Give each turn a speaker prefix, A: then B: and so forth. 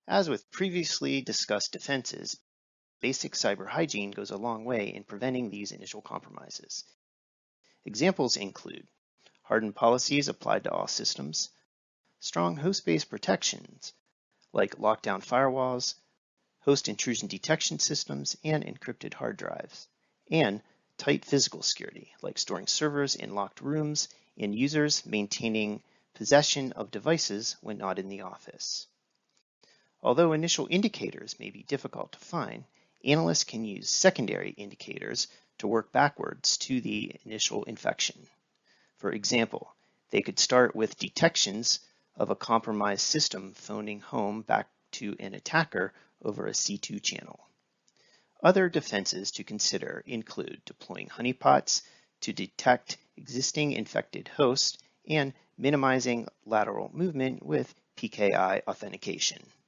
A: As with previously discussed defenses, basic cyber hygiene goes a long way in preventing these initial compromises. Examples include hardened policies applied to all systems, strong host-based protections like lockdown firewalls, host intrusion detection systems, and encrypted hard drives, and tight physical security like storing servers in locked rooms and users maintaining possession of devices when not in the office. Although initial indicators may be difficult to find, analysts can use secondary indicators to work backwards to the initial infection. For example, they could start with detections of a compromised system phoning home back to an attacker over a C2 channel. Other defenses to consider include deploying honeypots to detect existing infected hosts and minimizing lateral movement with PKI authentication.